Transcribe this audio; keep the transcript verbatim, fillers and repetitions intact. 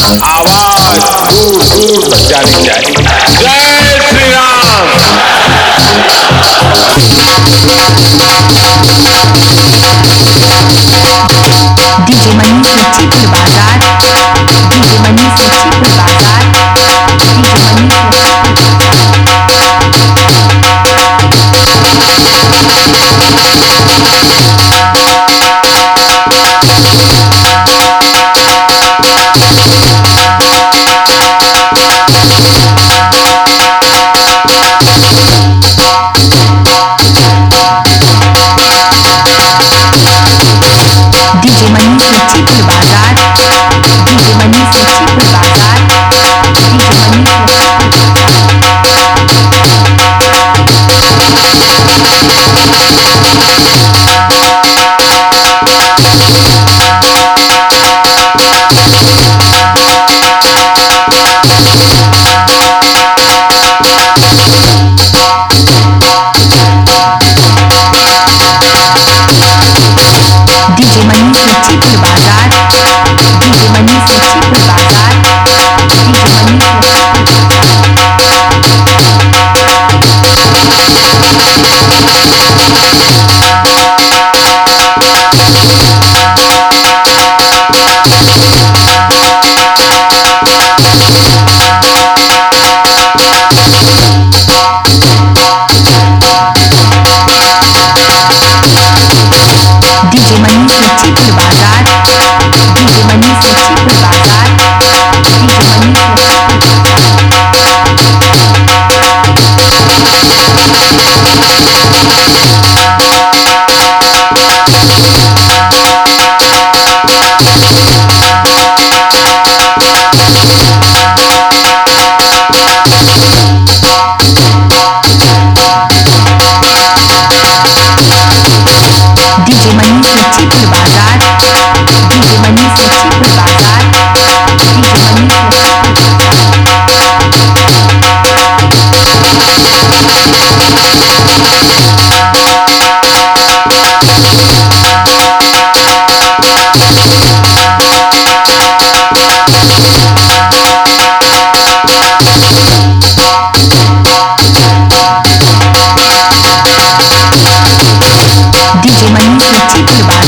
आवाज दूर दूर तक जानी चाहिए। जय श्री राम। डीजे मनीष लच्छीपुर बाजार, डीजे मनीष लच्छीपुर बाजार, डीजे मनीष डीजे मनीष लच्छीपुर बाजार, डीजे मनीष लच्छीपुर बाजार, डीजे मनीष डीजे मनीष लच्छीपुर बाजार, डीजे मनीष लच्छीपुर बाजार, डीजे मनीष डीजे मनीष लच्छीपुर बाजार, डीजे मनीष लच्छीपुर बाजार, डीजे मनीष डीजे मनीष लच्छीपुर बाजार, डीजे मनीष लच्छीपुर बाजार, डीजे मनीष डीजे मनीष लच्छीपुर बाजार।